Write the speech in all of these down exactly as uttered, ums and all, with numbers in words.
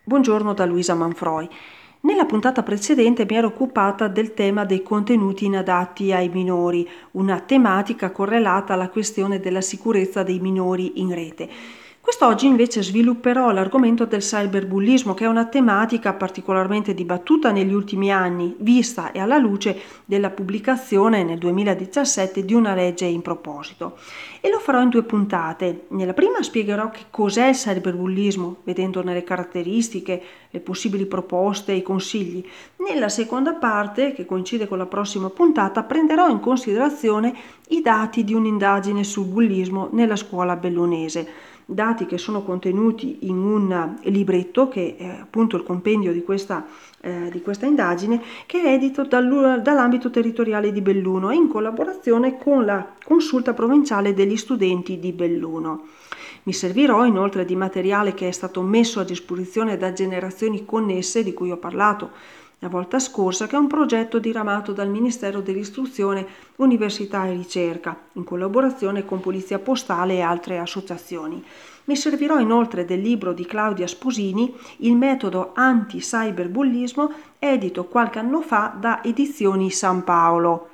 Buongiorno da Luisa Manfroi. Nella puntata precedente mi ero occupata del tema dei contenuti inadatti ai minori, una tematica correlata alla questione della sicurezza dei minori in rete. Quest'oggi invece svilupperò l'argomento del cyberbullismo, che è una tematica particolarmente dibattuta negli ultimi anni, vista e alla luce della pubblicazione nel duemiladiciassette di una legge in proposito. E lo farò in due puntate. Nella prima spiegherò che cos'è il cyberbullismo, vedendone le caratteristiche, le possibili proposte e i consigli. Nella seconda parte, che coincide con la prossima puntata, prenderò in considerazione i dati di un'indagine sul bullismo nella scuola bellunese. Dati che sono contenuti in un libretto che è appunto il compendio di questa, eh, di questa indagine, che è edito dall'ambito territoriale di Belluno in collaborazione con la consulta provinciale degli studenti di Belluno. Mi servirò inoltre di materiale che è stato messo a disposizione da Generazioni Connesse, di cui ho parlato la volta scorsa, che è un progetto diramato dal Ministero dell'Istruzione, Università e Ricerca, in collaborazione con Polizia Postale e altre associazioni. Mi servirò inoltre del libro di Claudia Sposini, Il metodo anti-cyberbullismo, edito qualche anno fa da Edizioni San Paolo.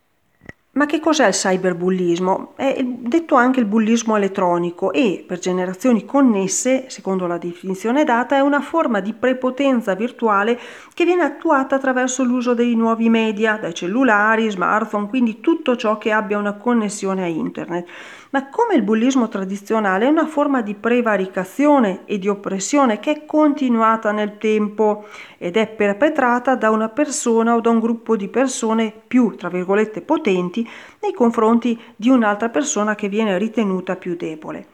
Ma che cos'è il cyberbullismo? È detto anche il bullismo elettronico e, per Generazioni Connesse, secondo la definizione data, è una forma di prepotenza virtuale che viene attuata attraverso l'uso dei nuovi media, dai cellulari, smartphone, quindi tutto ciò che abbia una connessione a internet. Ma come il bullismo tradizionale è una forma di prevaricazione e di oppressione che è continuata nel tempo ed è perpetrata da una persona o da un gruppo di persone più, tra virgolette, potenti nei confronti di un'altra persona che viene ritenuta più debole.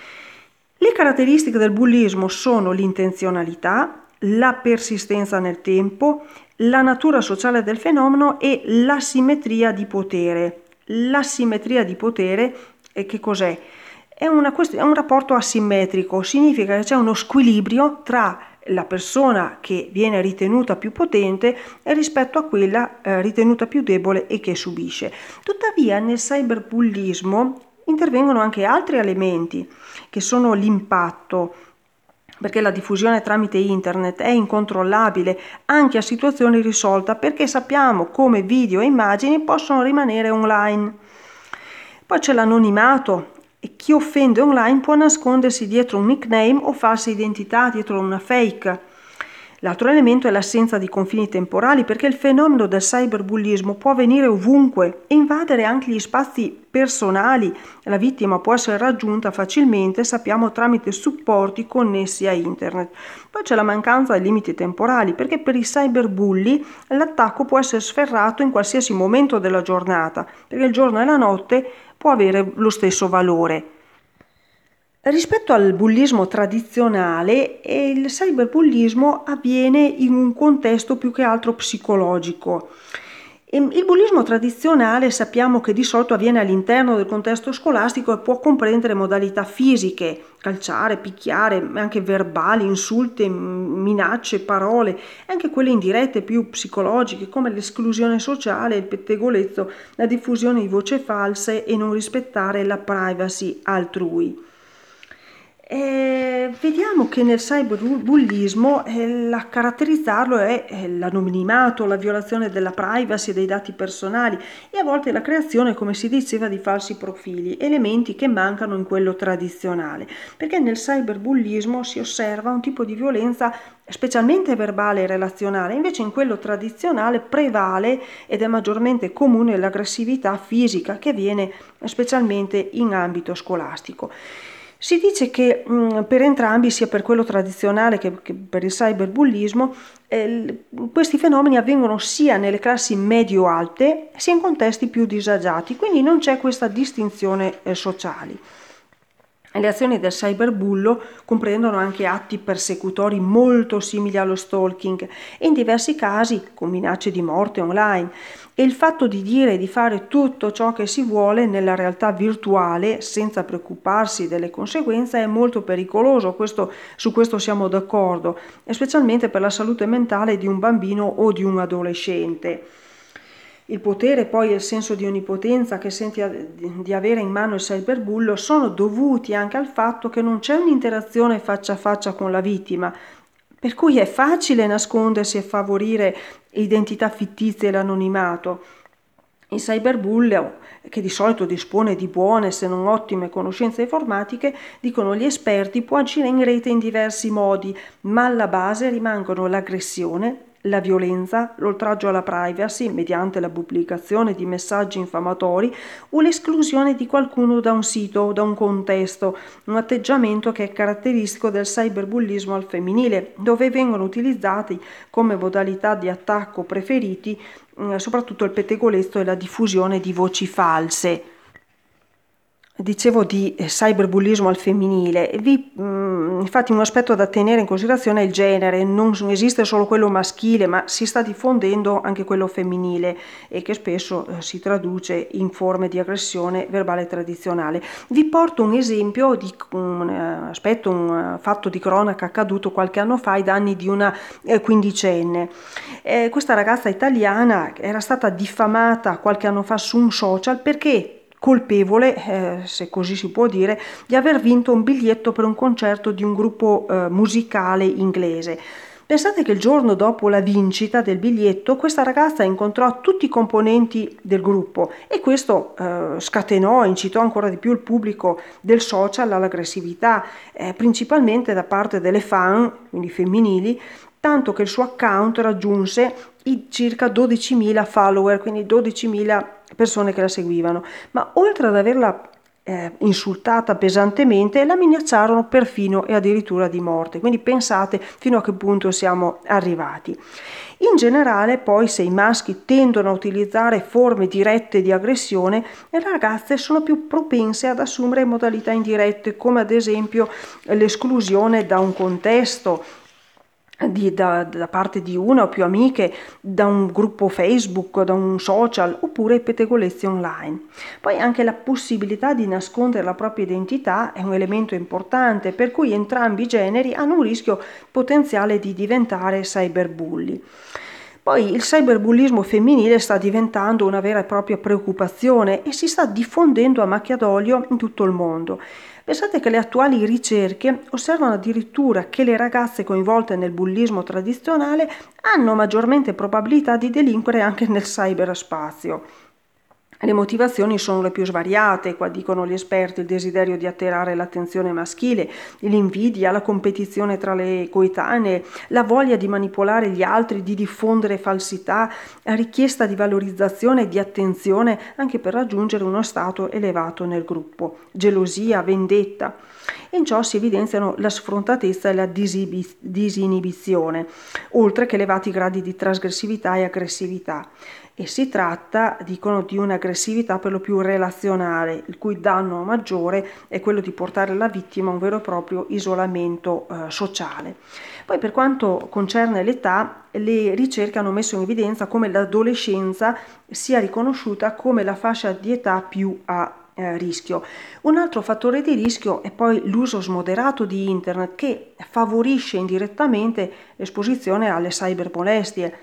Le caratteristiche del bullismo sono l'intenzionalità, la persistenza nel tempo, la natura sociale del fenomeno e l'asimmetria di potere. L'asimmetria di potere eh, che cos'è? È, una quest- è un rapporto asimmetrico, significa che c'è uno squilibrio tra la persona che viene ritenuta più potente rispetto a quella eh, ritenuta più debole e che subisce. Tuttavia nel cyberbullismo intervengono anche altri elementi che sono l'impatto, perché la diffusione tramite internet è incontrollabile anche a situazioni risolte, perché sappiamo come video e immagini possono rimanere online. Poi c'è l'anonimato e chi offende online può nascondersi dietro un nickname o falsa identità, dietro una fake. L'altro elemento è l'assenza di confini temporali, perché il fenomeno del cyberbullismo può avvenire ovunque e invadere anche gli spazi personali. La vittima può essere raggiunta facilmente, sappiamo, tramite supporti connessi a internet. Poi c'è la mancanza di limiti temporali, perché per i cyberbulli l'attacco può essere sferrato in qualsiasi momento della giornata, perché il giorno e la notte può avere lo stesso valore. Rispetto al bullismo tradizionale, il cyberbullismo avviene in un contesto più che altro psicologico. Il bullismo tradizionale sappiamo che di solito avviene all'interno del contesto scolastico e può comprendere modalità fisiche, calciare, picchiare, anche verbali, insulti, minacce, parole, e anche quelle indirette più psicologiche come l'esclusione sociale, il pettegolezzo, la diffusione di voci false e non rispettare la privacy altrui. E vediamo che nel cyberbullismo eh, la caratterizzarlo è, è l'anonimato, la violazione della privacy e dei dati personali e a volte la creazione, come si diceva, di falsi profili, elementi che mancano in quello tradizionale, perché nel cyberbullismo si osserva un tipo di violenza specialmente verbale e relazionale, invece in quello tradizionale prevale ed è maggiormente comune l'aggressività fisica che avviene specialmente in ambito scolastico. Si dice che mh, per entrambi, sia per quello tradizionale che, che per il cyberbullismo, eh, questi fenomeni avvengono sia nelle classi medio-alte sia in contesti più disagiati, quindi non c'è questa distinzione eh, sociali. Le azioni del cyberbullo comprendono anche atti persecutori molto simili allo stalking e in diversi casi con minacce di morte online. E il fatto di dire e di fare tutto ciò che si vuole nella realtà virtuale senza preoccuparsi delle conseguenze è molto pericoloso, questo, su questo siamo d'accordo, specialmente per la salute mentale di un bambino o di un adolescente. Il potere poi e il senso di onnipotenza che senti di avere in mano il cyberbullo sono dovuti anche al fatto che non c'è un'interazione faccia a faccia con la vittima, per cui è facile nascondersi e favorire identità fittizie e l'anonimato. Il cyberbullo, che di solito dispone di buone se non ottime conoscenze informatiche, dicono gli esperti, può agire in rete in diversi modi, ma alla base rimangono l'aggressione, la violenza, l'oltraggio alla privacy mediante la pubblicazione di messaggi infamatori o l'esclusione di qualcuno da un sito o da un contesto, un atteggiamento che è caratteristico del cyberbullismo al femminile, dove vengono utilizzati come modalità di attacco preferiti soprattutto il pettegolezzo e la diffusione di voci false. Dicevo di cyberbullismo al femminile, Vi, mh, infatti un aspetto da tenere in considerazione è il genere, non esiste solo quello maschile, ma si sta diffondendo anche quello femminile e che spesso eh, si traduce in forme di aggressione verbale tradizionale. Vi porto un esempio di un uh, aspetto, un uh, fatto di cronaca accaduto qualche anno fa ai danni di una eh, quindicenne. Eh, questa ragazza italiana era stata diffamata qualche anno fa su un social perché colpevole, eh, se così si può dire, di aver vinto un biglietto per un concerto di un gruppo eh, musicale inglese. Pensate che il giorno dopo la vincita del biglietto questa ragazza incontrò tutti i componenti del gruppo e questo eh, scatenò, incitò ancora di più il pubblico del social all'aggressività, eh, principalmente da parte delle fan, quindi femminili, tanto che il suo account raggiunse i circa dodicimila follower, quindi dodicimila persone che la seguivano, ma oltre ad averla eh, insultata pesantemente, la minacciarono perfino e addirittura di morte. Quindi pensate fino a che punto siamo arrivati. In generale, poi, se i maschi tendono a utilizzare forme dirette di aggressione, le ragazze sono più propense ad assumere modalità indirette, come ad esempio l'esclusione da un contesto, Di, da, da parte di una o più amiche, da un gruppo Facebook, da un social, oppure i pettegolezzi online. Poi anche la possibilità di nascondere la propria identità è un elemento importante, per cui entrambi i generi hanno un rischio potenziale di diventare cyberbulli. Poi il cyberbullismo femminile sta diventando una vera e propria preoccupazione e si sta diffondendo a macchia d'olio in tutto il mondo. Pensate che le attuali ricerche osservano addirittura che le ragazze coinvolte nel bullismo tradizionale hanno maggiormente probabilità di delinquere anche nel cyberspazio. Le motivazioni sono le più svariate, qua dicono gli esperti: il desiderio di attirare l'attenzione maschile, l'invidia, la competizione tra le coetanee, la voglia di manipolare gli altri, di diffondere falsità, la richiesta di valorizzazione e di attenzione anche per raggiungere uno stato elevato nel gruppo, gelosia, vendetta. In ciò si evidenziano la sfrontatezza e la disibi- disinibizione, oltre che elevati gradi di trasgressività e aggressività. E si tratta, dicono, di un'aggressività per lo più relazionale, il cui danno maggiore è quello di portare la vittima a un vero e proprio isolamento eh, sociale. Poi, per quanto concerne l'età, le ricerche hanno messo in evidenza come l'adolescenza sia riconosciuta come la fascia di età più a eh, rischio. Un altro fattore di rischio è poi l'uso smoderato di internet, che favorisce indirettamente l'esposizione alle cybermolestie.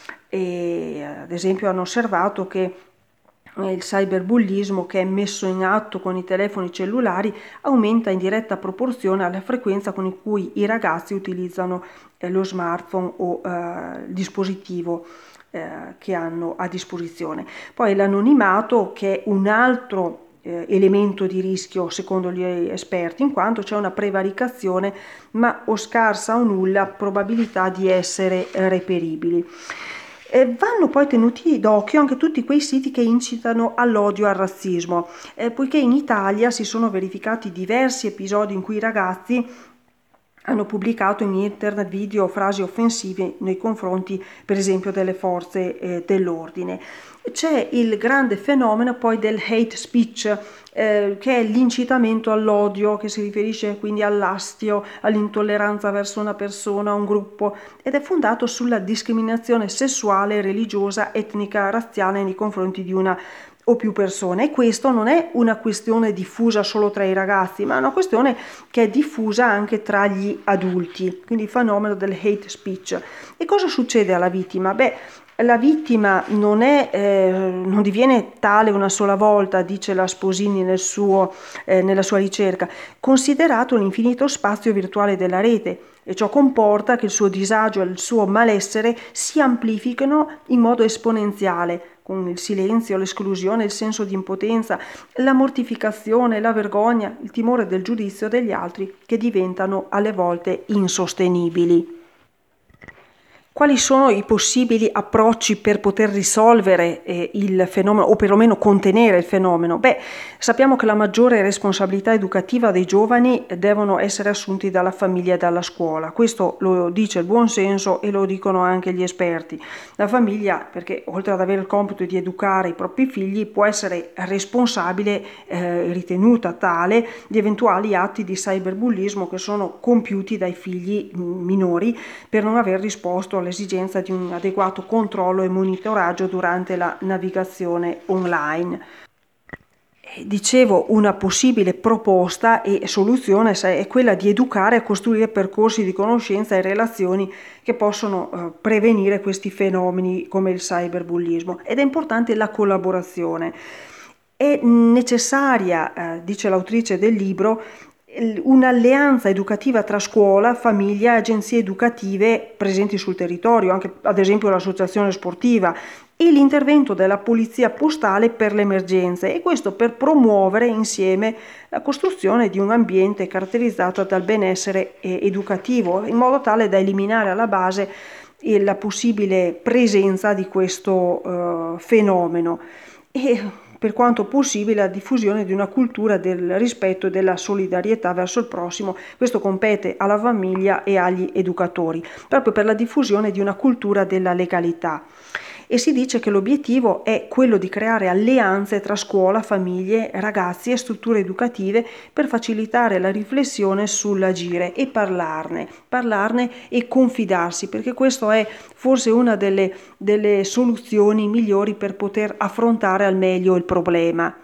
E ad esempio hanno osservato che il cyberbullismo che è messo in atto con i telefoni cellulari aumenta in diretta proporzione alla frequenza con cui i ragazzi utilizzano eh, lo smartphone o eh, il dispositivo eh, che hanno a disposizione. Poi l'anonimato, che è un altro eh, elemento di rischio secondo gli esperti, in quanto c'è una prevaricazione ma o scarsa o nulla probabilità di essere eh, reperibili. Eh, vanno poi tenuti d'occhio anche tutti quei siti che incitano all'odio e al razzismo, eh, poiché in Italia si sono verificati diversi episodi in cui i ragazzi hanno pubblicato in internet video o frasi offensive nei confronti, per esempio, delle forze eh, dell'ordine. C'è il grande fenomeno poi del hate speech, eh, che è l'incitamento all'odio, che si riferisce quindi all'astio, all'intolleranza verso una persona, un gruppo, ed è fondato sulla discriminazione sessuale, religiosa, etnica, razziale nei confronti di una o più persone. E questo non è una questione diffusa solo tra i ragazzi, ma è una questione che è diffusa anche tra gli adulti, quindi il fenomeno del hate speech. E cosa succede alla vittima? Beh, La vittima non è, eh, non diviene tale una sola volta, dice la Sposini nel suo, eh, nella sua ricerca, considerato l'infinito spazio virtuale della rete, e ciò comporta che il suo disagio e il suo malessere si amplificano in modo esponenziale, con il silenzio, l'esclusione, il senso di impotenza, la mortificazione, la vergogna, il timore del giudizio degli altri, che diventano alle volte insostenibili. Quali sono i possibili approcci per poter risolvere eh, il fenomeno o perlomeno contenere il fenomeno? Beh, sappiamo che la maggiore responsabilità educativa dei giovani devono essere assunti dalla famiglia e dalla scuola. Questo lo dice il buon senso e lo dicono anche gli esperti. La famiglia, perché oltre ad avere il compito di educare i propri figli, può essere responsabile, eh, ritenuta tale, di eventuali atti di cyberbullismo che sono compiuti dai figli minori per non aver risposto all'esigenza di un adeguato controllo e monitoraggio durante la navigazione online. Dicevo, una possibile proposta e soluzione è quella di educare a costruire percorsi di conoscenza e relazioni che possono eh, prevenire questi fenomeni come il cyberbullismo, ed è importante la collaborazione. È necessaria, eh, dice l'autrice del libro, un'alleanza educativa tra scuola, famiglia e agenzie educative presenti sul territorio, anche ad esempio l'associazione sportiva, e l'intervento della polizia postale per le emergenze, e questo per promuovere insieme la costruzione di un ambiente caratterizzato dal benessere educativo, in modo tale da eliminare alla base la possibile presenza di questo uh, fenomeno e per quanto possibile la diffusione di una cultura del rispetto e della solidarietà verso il prossimo. Questo compete alla famiglia e agli educatori, proprio per la diffusione di una cultura della legalità. E si dice che l'obiettivo è quello di creare alleanze tra scuola, famiglie, ragazzi e strutture educative per facilitare la riflessione sull'agire e parlarne, parlarne e confidarsi, perché questo è forse una delle, delle soluzioni migliori per poter affrontare al meglio il problema.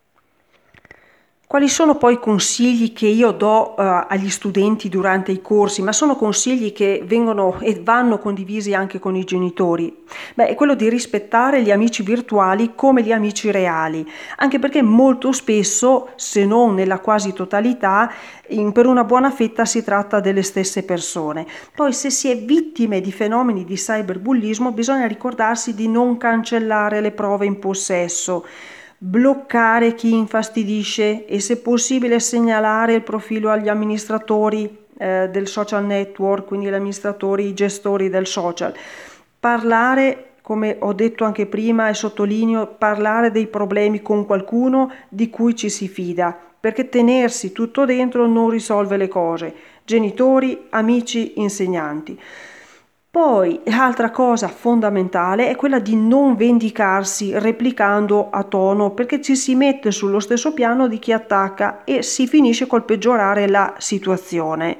Quali sono poi i consigli che io do uh, agli studenti durante i corsi? Ma sono consigli che vengono e vanno condivisi anche con i genitori. Beh, è quello di rispettare gli amici virtuali come gli amici reali, anche perché molto spesso, se non nella quasi totalità, in, per una buona fetta si tratta delle stesse persone. Poi, se si è vittime di fenomeni di cyberbullismo, bisogna ricordarsi di non cancellare le prove in possesso, bloccare chi infastidisce e se possibile segnalare il profilo agli amministratori eh, del social network, quindi gli amministratori, i gestori del social. Parlare, come ho detto anche prima e sottolineo, parlare dei problemi con qualcuno di cui ci si fida, perché tenersi tutto dentro non risolve le cose. Genitori, amici, insegnanti. Poi, altra cosa fondamentale è quella di non vendicarsi replicando a tono, perché ci si mette sullo stesso piano di chi attacca e si finisce col peggiorare la situazione.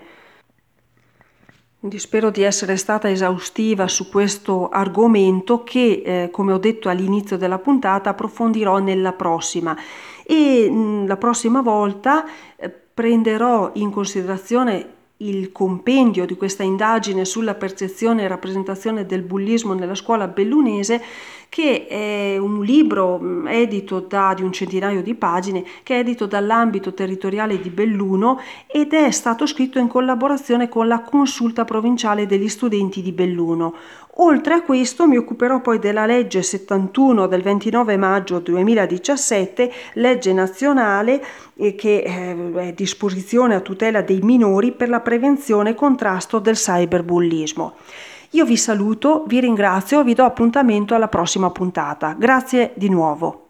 Quindi spero di essere stata esaustiva su questo argomento che, eh, come ho detto all'inizio della puntata, approfondirò nella prossima. E mh, la prossima volta eh, prenderò in considerazione il compendio di questa indagine sulla percezione e rappresentazione del bullismo nella scuola bellunese, che è un libro edito da, di un centinaio di pagine, che è edito dall'ambito territoriale di Belluno ed è stato scritto in collaborazione con la Consulta Provinciale degli Studenti di Belluno. Oltre a questo mi occuperò poi della legge settantuno del ventinove maggio duemiladiciassette, legge nazionale eh, che eh, è disposizione a tutela dei minori per la prevenzione e contrasto del cyberbullismo. Io vi saluto, vi ringrazio e vi do appuntamento alla prossima puntata. Grazie di nuovo.